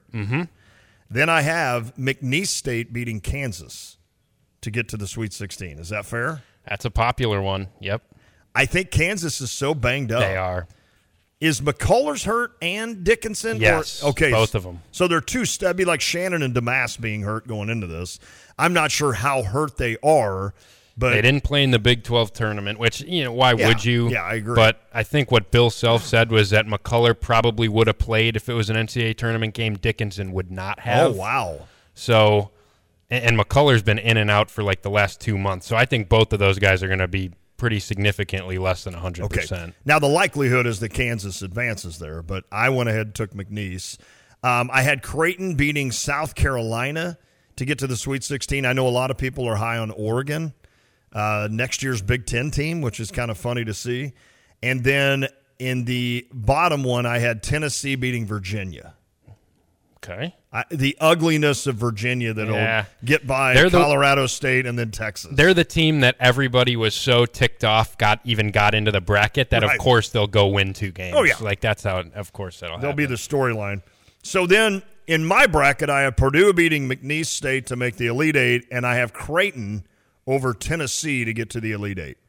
S2: Mm-hmm.
S1: Then I have McNeese State beating Kansas to get to the Sweet 16. Is that fair?
S2: That's a popular one. Yep.
S1: I think Kansas is so banged up.
S2: They are.
S1: Is McCullers hurt and Dickinson?
S2: Yes,
S1: okay,
S2: both of them.
S1: So they're two. That'd be like Shannon and Damas being hurt going into this. I'm not sure how hurt they are, but
S2: they didn't play in the Big 12 tournament, which, why would you?
S1: Yeah, I agree.
S2: But I think what Bill Self said was that McCullough probably would have played if it was an NCAA tournament game. Dickinson would not have.
S1: Oh, wow.
S2: So, and McCullough's been in and out for like the last 2 months. So I think both of those guys are going to be pretty significantly less than 100%.
S1: Okay. Now, the likelihood is that Kansas advances there, but I went ahead and took McNeese. I had Creighton beating South Carolina to get to the Sweet 16. I know a lot of people are high on Oregon, next year's Big Ten team, which is kind of funny to see. And then in the bottom one, I had Tennessee beating Virginia.
S2: Okay.
S1: The ugliness of Virginia that'll get by Colorado State and then Texas.
S2: They're the team that everybody was so ticked off got into the bracket that, of course, they'll go win 2 games.
S1: Oh, yeah.
S2: Like, that's how, of course, that'll
S1: They'll
S2: happen.
S1: be the storyline. So then in my bracket, I have Purdue beating McNeese State to make the Elite Eight, and I have Creighton over Tennessee to get to the Elite Eight.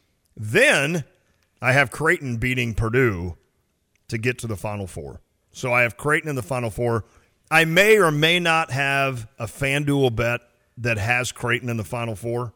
S1: Then I have Creighton beating Purdue to get to the Final Four. So I have Creighton in the Final Four. I may or may not have a FanDuel bet that has Creighton in the Final Four.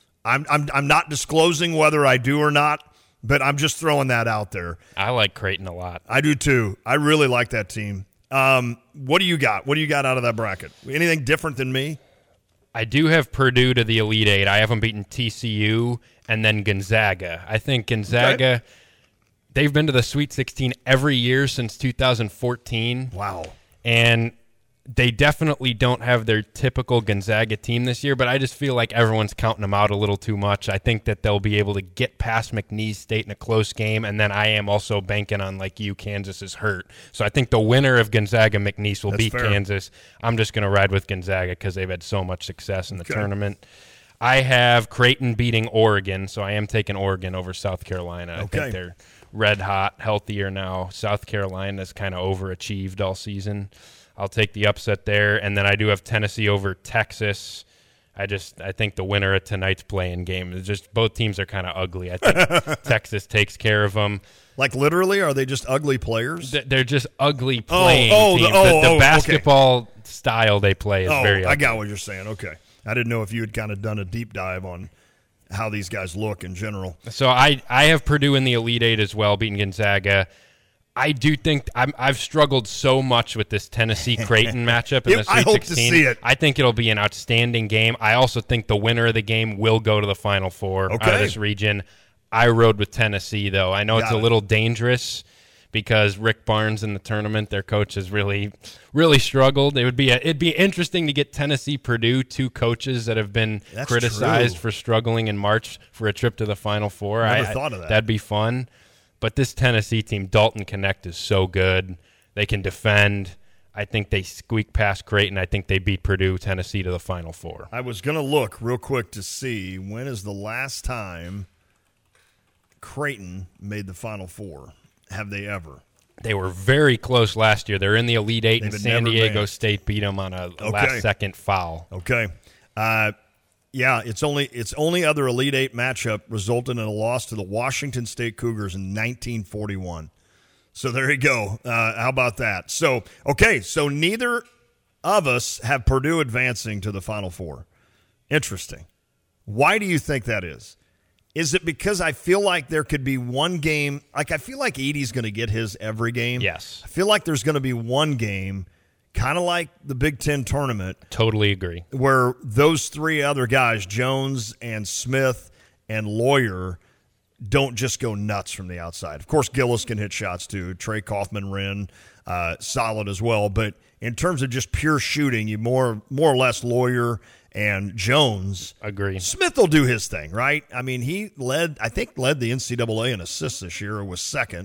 S1: I'm not disclosing whether I do or not, but I'm just throwing that out there.
S2: I like Creighton a lot.
S1: I do too. I really like that team. What do you got? What do you got out of that bracket? Anything different than me?
S2: I do have Purdue to the Elite Eight. I have them beating TCU and then Gonzaga. I think Gonzaga, they've been to the Sweet 16 every year since 2014.
S1: Wow.
S2: And they definitely don't have their typical Gonzaga team this year, but I just feel like everyone's counting them out a little too much. I think that they'll be able to get past McNeese State in a close game, and then I am also banking on, like you, Kansas is hurt. So I think the winner of Gonzaga-McNeese will beat Kansas. I'm just going to ride with Gonzaga because they've had so much success in the tournament. I have Creighton beating Oregon, so I am taking Oregon over South Carolina. I think they're red hot, healthier now. South Carolina's kind of overachieved all season. I'll take the upset there, and then I do have Tennessee over Texas. I think the winner of tonight's play-in game is just both teams are kind of ugly. I think Texas takes care of them.
S1: Like literally, are they just ugly players?
S2: They're just ugly playing teams. The basketball style they play is very ugly.
S1: I got what you're saying. Okay. I didn't know if you had kind of done a deep dive on how these guys look in general.
S2: So I have Purdue in the Elite Eight as well, beating Gonzaga. I do think I've struggled so much with this Tennessee-Creighton matchup in the Sweet 16.
S1: I hope to see it.
S2: I think it'll be an outstanding game. I also think the winner of the game will go to the Final Four out of this region. I rode with Tennessee, though. I know it's a little dangerous because Rick Barnes in the tournament, their coach, has really, really struggled. It'd be interesting to get Tennessee-Purdue, 2 coaches that have been criticized for struggling in March for a trip to the Final Four.
S1: Never thought of that.
S2: That'd be fun. But this Tennessee team, Dalton Connect, is so good. They can defend. I think they squeak past Creighton. I think they beat Purdue, Tennessee to the Final Four.
S1: I was going to look real quick to see when is the last time Creighton made the Final Four. Have they ever?
S2: They were very close last year. They're in the Elite Eight, and San Diego State beat them on a last-second foul.
S1: Okay. Yeah, its only other Elite Eight matchup resulted in a loss to the Washington State Cougars in 1941. So there you go. How about that? So neither of us have Purdue advancing to the Final Four. Interesting. Why do you think that is? Is it because I feel like there could be one game, like I feel like Edey's going to get his every game?
S2: Yes.
S1: I feel like there's going to be one game, kind of like the Big Ten tournament.
S2: Totally agree.
S1: Where those 3 other guys, Jones and Smith and Lawyer, don't just go nuts from the outside. Of course, Gillis can hit shots too. Trey Kaufman-Wren, solid as well. But in terms of just pure shooting, you more or less Lawyer and Jones.
S2: Agree.
S1: Smith will do his thing, right? I mean, he led the NCAA in assists this year, or was second.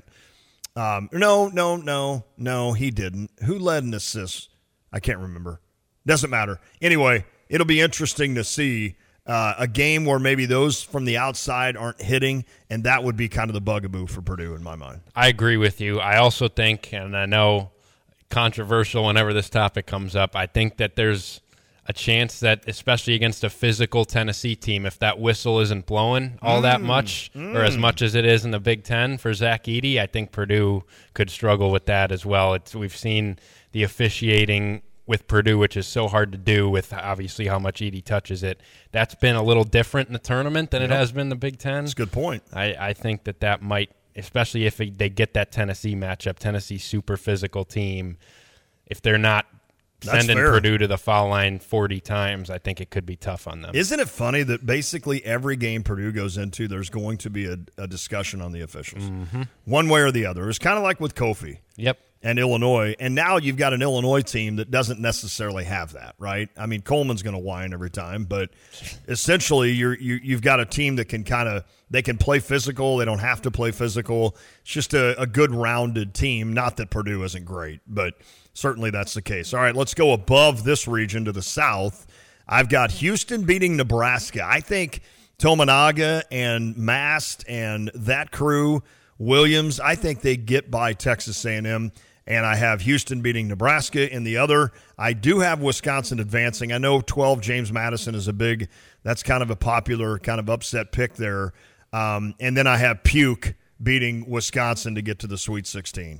S1: No, he didn't. Who led in assists? I can't remember. Doesn't matter. Anyway, it'll be interesting to see a game where maybe those from the outside aren't hitting, and that would be kind of the bugaboo for Purdue in my mind.
S2: I agree with you. I also think, and I know controversial whenever this topic comes up. I think that there's a chance that, especially against a physical Tennessee team, if that whistle isn't blowing all that much, or as much as it is in the Big Ten for Zach Edey, I think Purdue could struggle with that as well. We've seen the officiating with Purdue, which is so hard to do with obviously how much Edey touches it. That's been a little different in the tournament than it has been in the Big Ten.
S1: That's a good point.
S2: I think that might, especially if they get that Tennessee matchup, Tennessee super physical team, if they're not sending Purdue to the foul line 40 times, I think it could be tough on them.
S1: Isn't it funny that basically every game Purdue goes into, there's going to be a discussion on the officials, one way or the other? It's kind of like with Kofi.
S2: Yep.
S1: And Illinois, and now you've got an Illinois team that doesn't necessarily have that, right? I mean, Coleman's going to whine every time, but essentially you've got a team that can they can play physical. They don't have to play physical. It's just a good rounded team. Not that Purdue isn't great, but certainly that's the case. All right, let's go above this region to the south. I've got Houston beating Nebraska. I think Tominaga and Mast and that crew, Williams, I think they get by Texas A&M. And I have Houston beating Nebraska in the other. I do have Wisconsin advancing. I know 12 James Madison is that's kind of a popular kind of upset pick there. And then I have Puke beating Wisconsin to get to the Sweet 16.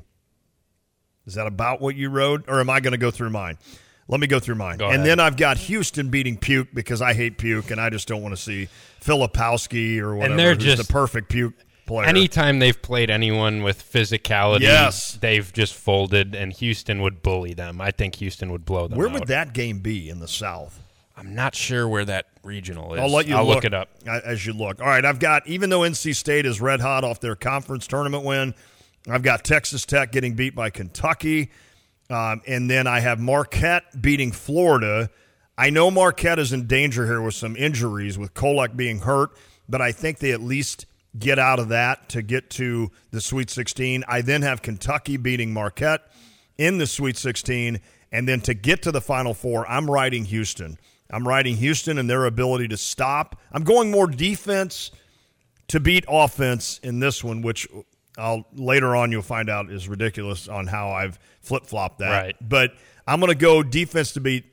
S1: Is that about what you wrote? Or am I going to go through mine? Let me go through mine.
S2: Go ahead.
S1: Then I've got Houston beating Puke because I hate Puke and I just don't want to see Filipowski or whatever,
S2: and they're
S1: who's
S2: just
S1: the perfect Puke player.
S2: Anytime they've played anyone with physicality, they've just folded, and Houston would bully them. I think Houston would blow them
S1: Where
S2: out.
S1: would that game be in the South?
S2: I'm not sure where that regional is.
S1: I'll let you
S2: look it up.
S1: As you look. All right, I've got, even though NC State is red hot off their conference tournament win, I've got Texas Tech getting beat by Kentucky. And then I have Marquette beating Florida. I know Marquette is in danger here with some injuries, with Kolek being hurt, but I think they at least get out of that to get to the Sweet 16. I then have Kentucky beating Marquette in the Sweet 16. And then to get to the Final Four, I'm riding Houston. I'm riding Houston and their ability to stop. I'm going more defense to beat offense in this one, which later on you'll find out is ridiculous on how I've flip-flopped that.
S2: Right.
S1: But I'm going to go defense to beat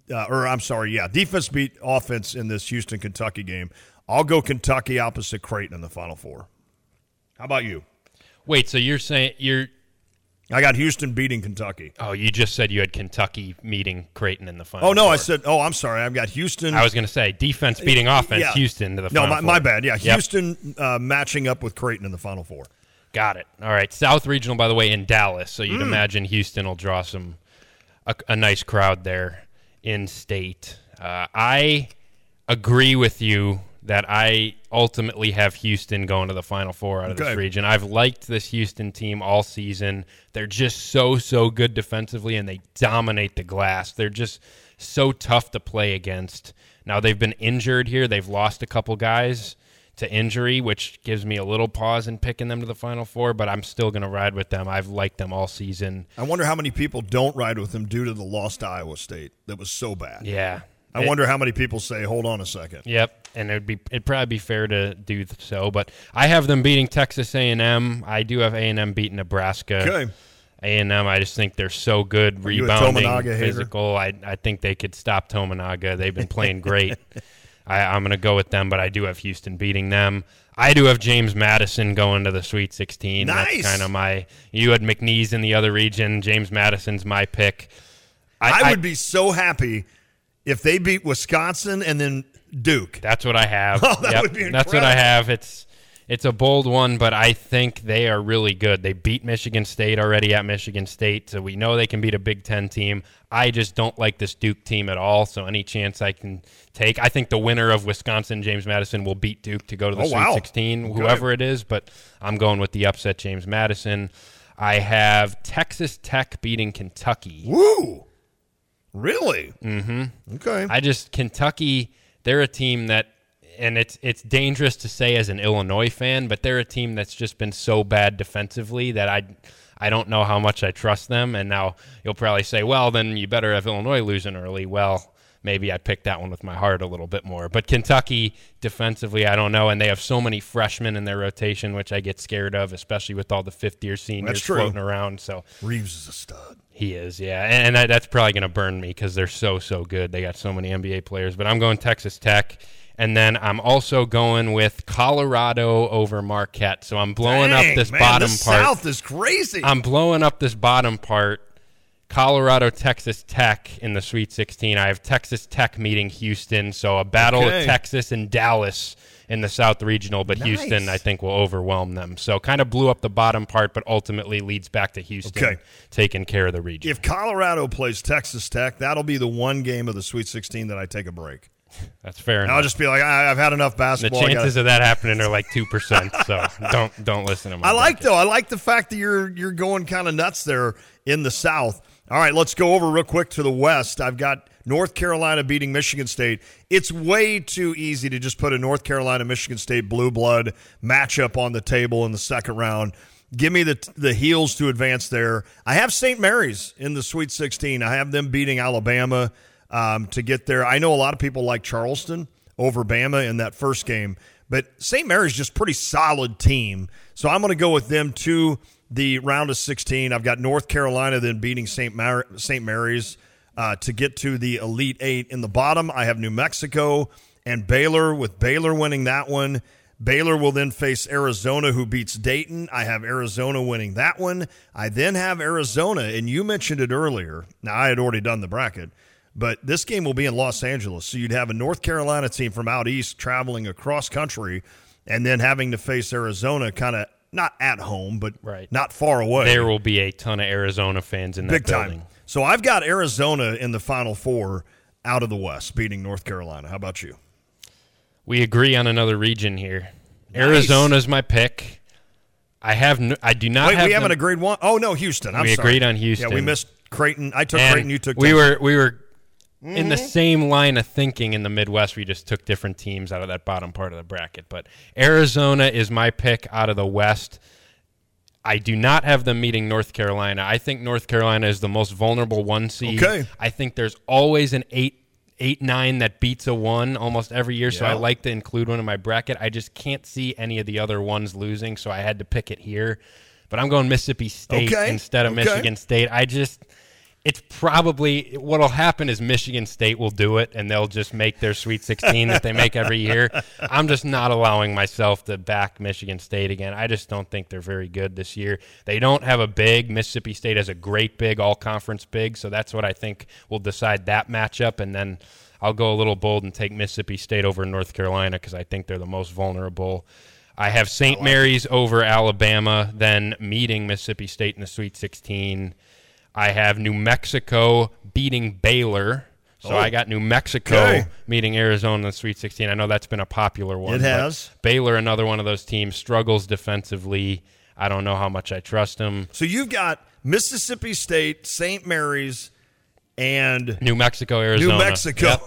S1: defense to beat offense in this Houston-Kentucky game. I'll go Kentucky opposite Creighton in the Final Four. How about you?
S2: Wait, so you're saying
S1: I got Houston beating Kentucky.
S2: Oh, you just said you had Kentucky meeting Creighton in the Final
S1: Oh, no,
S2: Four.
S1: I'm sorry. I've got Houston.
S2: I was going to say defense beating offense, Houston to the Final Four.
S1: No, my bad. Yeah,
S2: Yep.
S1: Houston matching up with Creighton in the Final Four.
S2: Got it. All right. South Regional, by the way, in Dallas. So you'd imagine Houston will draw a nice crowd there in state. I agree with you that I ultimately have Houston going to the Final Four out of this region. I've liked this Houston team all season. They're just so good defensively, and they dominate the glass. They're just so tough to play against. Now, they've been injured here. They've lost a couple guys to injury, which gives me a little pause in picking them to the Final Four, but I'm still going to ride with them. I've liked them all season.
S1: I wonder how many people don't ride with them due to the loss to Iowa State that was so bad.
S2: Yeah.
S1: I wonder how many people say, hold on a second.
S2: Yep, and it'd probably be fair to do so, but I have them beating Texas A&M. I do have A&M beating Nebraska.
S1: Okay.
S2: A&M, I just think they're so good, rebounding, physical. I think they could stop Tominaga. They've been playing great. I'm going to go with them, but I do have Houston beating them. I do have James Madison going to the Sweet 16.
S1: Nice.
S2: That's kind of you had McNeese in the other region. James Madison's my pick.
S1: I would be so happy if they beat Wisconsin and then Duke.
S2: That's what I have.
S1: Oh, that would be incredible.
S2: That's what I have. It's a bold one, but I think they are really good. They beat Michigan State already at Michigan State, so we know they can beat a Big Ten team. I just don't like this Duke team at all, so any chance I can take. I think the winner of Wisconsin, James Madison, will beat Duke to go to the Sweet 16, whoever it is, but I'm going with the upset James Madison. I have Texas Tech beating Kentucky.
S1: Woo! Really?
S2: Mm-hmm.
S1: Okay.
S2: Kentucky, they're a team that, and it's dangerous to say as an Illinois fan, but they're a team that's just been so bad defensively that I don't know how much I trust them. And now you'll probably say, well, then you better have Illinois losing early. Well, maybe I picked that one with my heart a little bit more. But Kentucky, defensively, I don't know, and they have so many freshmen in their rotation, which I get scared of, especially with all the fifth-year seniors floating around. So
S1: Reeves is a stud.
S2: He is, yeah, and that's probably going to burn me because they're so good. They got so many NBA players. But I'm going Texas Tech. And then I'm also going with Colorado over Marquette. So I'm blowing up this bottom part.
S1: South is crazy.
S2: I'm blowing up this bottom part. Colorado, Texas Tech in the Sweet 16. I have Texas Tech meeting Houston. So a battle of Texas and Dallas in the South Regional. But Houston, I think, will overwhelm them. So kind of blew up the bottom part, but ultimately leads back to Houston taking care of the region.
S1: If Colorado plays Texas Tech, that'll be the one game of the Sweet 16 that I take a break.
S2: That's fair enough.
S1: I'll just be like, I've had enough basketball.
S2: The chances of that happening are like 2%, so don't listen to me.
S1: I like the fact that you're going kind of nuts there in the South. All right, let's go over real quick to the West. I've got North Carolina beating Michigan State. It's way too easy to just put a North Carolina-Michigan State blue blood matchup on the table in the second round. Give me the Heels to advance there. I have St. Mary's in the Sweet 16. I have them beating Alabama to get there. I know a lot of people like Charleston over Bama in that first game, but St. Mary's just pretty solid team. So I'm going to go with them to the round of 16. I've got North Carolina then beating St. Mary's to get to the Elite Eight. In the bottom, I have New Mexico and Baylor, with Baylor winning that one. Baylor will then face Arizona, who beats Dayton. I have Arizona winning that one. I then have Arizona, and you mentioned it earlier. Now, I had already done the bracket, but this game will be in Los Angeles. So you'd have a North Carolina team from out east traveling across country and then having to face Arizona kind of not at home, but not far away.
S2: There will be a ton of Arizona fans in that
S1: Big
S2: building.
S1: Time. So I've got Arizona in the Final Four out of the West, beating North Carolina. How about you?
S2: We agree on another region here. Nice. Arizona's my pick. I do not
S1: Wait,
S2: have
S1: we haven't agreed one? Oh, no, Houston.
S2: We agreed on Houston.
S1: Yeah, we missed Creighton. I took Creighton, you took
S2: We
S1: Texas.
S2: were in the same line of thinking in the Midwest. We just took different teams out of that bottom part of the bracket. But Arizona is my pick out of the West. I do not have them meeting North Carolina. I think North Carolina is the most vulnerable 1 seed.
S1: Okay.
S2: I think there's always an 8-9 that beats a 1 almost every year, so I like to include one in my bracket. I just can't see any of the other ones losing, so I had to pick it here. But I'm going Mississippi State instead of Michigan State. It's probably what'll happen is Michigan State will do it, and they'll just make their Sweet 16 that they make every year. I'm just not allowing myself to back Michigan State again. I just don't think they're very good this year. They don't have a big. Mississippi State has a great big, all-conference big, so that's what I think will decide that matchup, and then I'll go a little bold and take Mississippi State over North Carolina because I think they're the most vulnerable. I have St. Mary's over Alabama, then meeting Mississippi State in the Sweet 16. I have New Mexico beating Baylor. So I got New Mexico meeting Arizona in the Sweet 16. I know that's been a popular one.
S1: It has.
S2: Baylor, another one of those teams, struggles defensively. I don't know how much I trust them.
S1: So you've got Mississippi State, St. Mary's, and
S2: New Mexico, Arizona.
S1: New Mexico.
S2: Yep.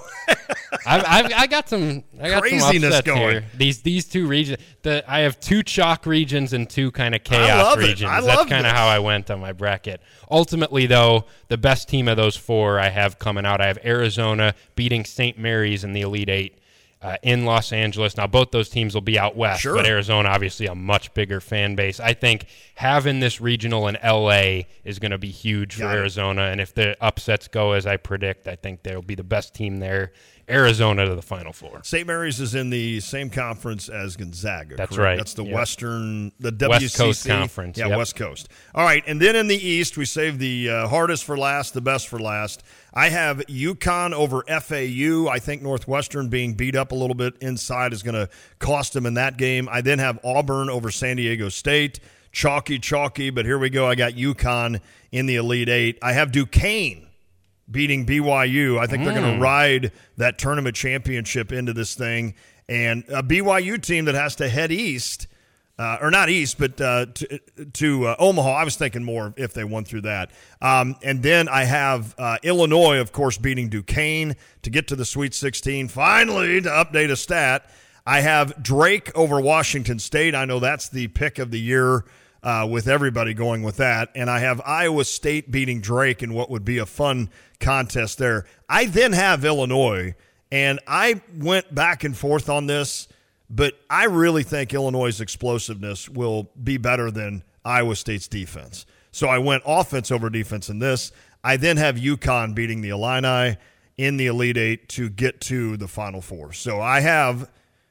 S2: I got some
S1: craziness
S2: upsets
S1: going
S2: here. These two regions. I have 2 chalk regions and 2 kind of chaos regions. That's kind of how I went on my bracket. Ultimately, though, the best team of those 4 I have coming out. I have Arizona beating St. Mary's in the Elite Eight in Los Angeles. Now, both those teams will be out west, but Arizona, obviously, a much bigger fan base. I think having this regional in L.A. is going to be huge for Arizona, and if the upsets go as I predict, I think they'll be the best team there. Arizona to the Final Four.
S1: St. Mary's is in the same conference as Gonzaga.
S2: That's
S1: correct?
S2: right.
S1: That's the WCC.
S2: West Coast Conference.
S1: Yeah, West Coast. All right, and then in the East, we save the hardest for last, the best for last. I have UConn over FAU. I think Northwestern being beat up a little bit inside is going to cost them in that game. I then have Auburn over San Diego State. Chalky, but here we go. I got UConn in the Elite Eight. I have Duquesne beating BYU. I think they're going to ride that tournament championship into this thing. And a BYU team that has to head east, or not east, but to Omaha. I was thinking more if they won through that. And then I have Illinois, of course, beating Duquesne to get to the Sweet 16. Finally, to update a stat, I have Drake over Washington State. I know that's the pick of the year with everybody going with that. And I have Iowa State beating Drake in what would be a fun contest there. I then have Illinois, and I went back and forth on this, but I really think Illinois' explosiveness will be better than Iowa State's defense. So I went offense over defense in this. I then have UConn beating the Illini in the Elite Eight to get to the Final Four. So I have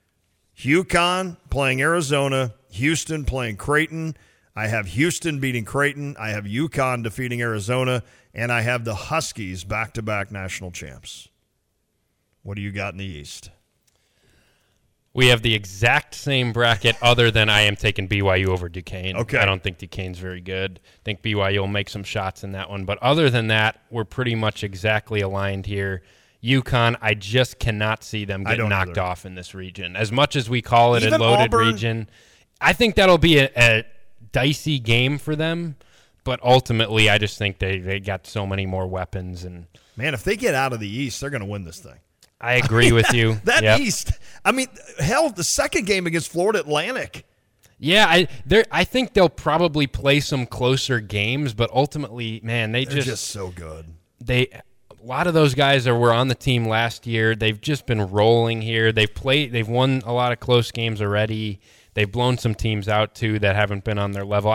S1: UConn playing Arizona, Houston playing Creighton. I have Houston beating Creighton. I have UConn defeating Arizona. And I have the Huskies back-to-back national champs. What do you got in the East?
S2: We have the exact same bracket other than I am taking BYU over Duquesne.
S1: Okay.
S2: I don't think Duquesne's very good. I think BYU will make some shots in that one. But other than that, we're pretty much exactly aligned here. UConn, I just cannot see them get knocked off in this region. As much as we call it
S1: Even
S2: a loaded
S1: Auburn,
S2: region, I think that'll be a dicey game for them. But ultimately, I just think they got so many more weapons. And
S1: man, if they get out of the East, they're going to win this thing.
S2: I agree with you.
S1: That East, I mean, hell, the second game against Florida Atlantic.
S2: Yeah, I think they'll probably play some closer games, but ultimately, man, they're
S1: just so good.
S2: A lot of those guys were on the team last year. They've just been rolling here. They've won a lot of close games already. They've blown some teams out too that haven't been on their level.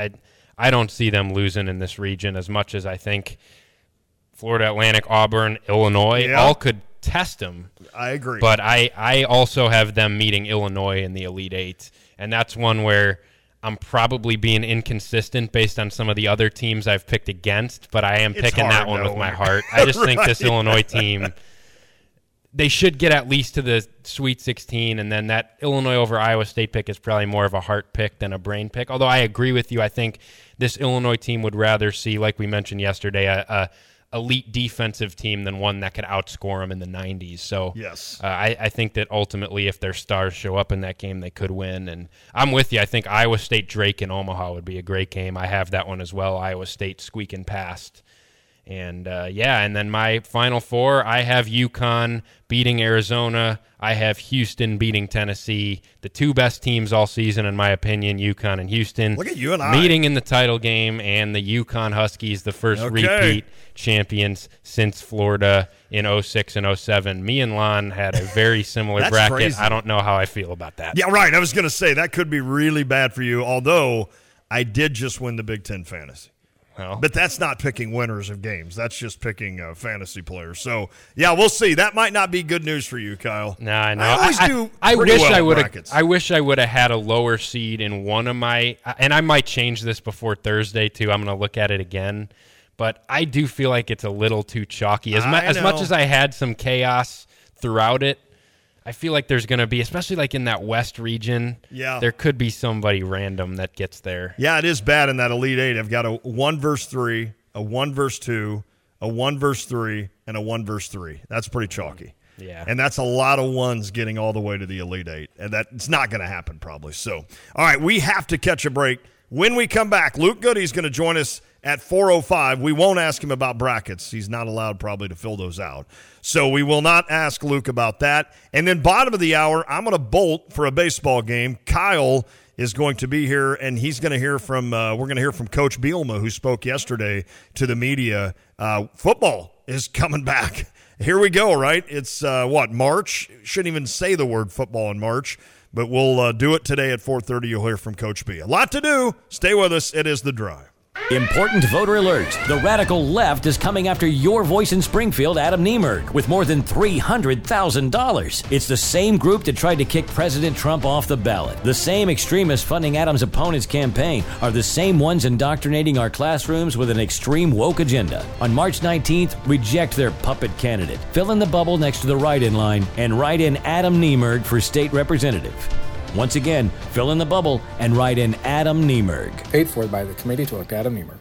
S2: I don't see them losing in this region as much as I think Florida Atlantic, Auburn, Illinois all could test them.
S1: I agree.
S2: But I also have them meeting Illinois in the Elite Eight, and that's one where I'm probably being inconsistent based on some of the other teams I've picked against, but I am picking that one with my heart. I just think this Illinois team, they should get at least to the Sweet 16, and then that Illinois over Iowa State pick is probably more of a heart pick than a brain pick. Although I agree with you, I think this Illinois team would rather see, like we mentioned yesterday, a elite defensive team than one that could outscore them in the 90s. So
S1: yes,
S2: I think that ultimately if their stars show up in that game, they could win. And I'm with you. I think Iowa State Drake in Omaha would be a great game. I have that one as well. Iowa State squeaking past. And and then my Final Four, I have UConn beating Arizona. I have Houston beating Tennessee. The two best teams all season, in my opinion, UConn and Houston.
S1: Look at you and I.
S2: Meeting in the title game, and the UConn Huskies, the first repeat champions since Florida in 06 and 07. Me and Lon had a very similar bracket.
S1: Crazy.
S2: I don't know how I feel about that.
S1: Yeah, right. I was going to say that could be really bad for you, although I did just win the Big Ten Fantasy. But that's not picking winners of games. That's just picking fantasy players. So, yeah, we'll see. That might not be good news for you, Kyle.
S2: No, I know.
S1: I always do
S2: I
S1: pretty
S2: wish
S1: well
S2: I
S1: in
S2: would
S1: brackets.
S2: have. I wish I would have had a lower seed in one of my. And I might change this before Thursday too. I'm going to look at it again. But I do feel like it's a little too chalky. As much as I had some chaos throughout it, I feel like there's going to be, especially like in that West region, there could be somebody random that gets there.
S1: Yeah, it is bad in that Elite Eight. I've got a 1 versus 3, a 1 versus 2, a 1 versus 3, and a 1 versus 3. That's pretty chalky.
S2: Yeah.
S1: And that's a lot of ones getting all the way to the Elite Eight. And it's not going to happen probably. So, all right, we have to catch a break. When we come back, Luke Goody's going to join us at 4:05. We won't ask him about brackets. He's not allowed probably to fill those out. So we will not ask Luke about that. And then bottom of the hour, I'm going to bolt for a baseball game. Kyle is going to be here, and he's going to hear from we're going to hear from Coach Bielema, who spoke yesterday to the media. Football is coming back. Here we go, right? It's, March? Shouldn't even say the word football in March, but we'll do it today at 4:30. You'll hear from Coach B. A lot to do. Stay with us. It is The Drive.
S4: Important voter alert. The radical left is coming after your voice in Springfield, Adam Niemerg, with more than $300,000. It's the same group that tried to kick President Trump off the ballot. The same extremists funding Adam's opponent's campaign are the same ones indoctrinating our classrooms with an extreme woke agenda. On March 19th, reject their puppet candidate. Fill in the bubble next to the write-in line and write in Adam Niemerg for state representative. Once again, fill in the bubble and write in Adam Niemerg.
S5: Paid for by the Committee to Elect Adam Niemerg.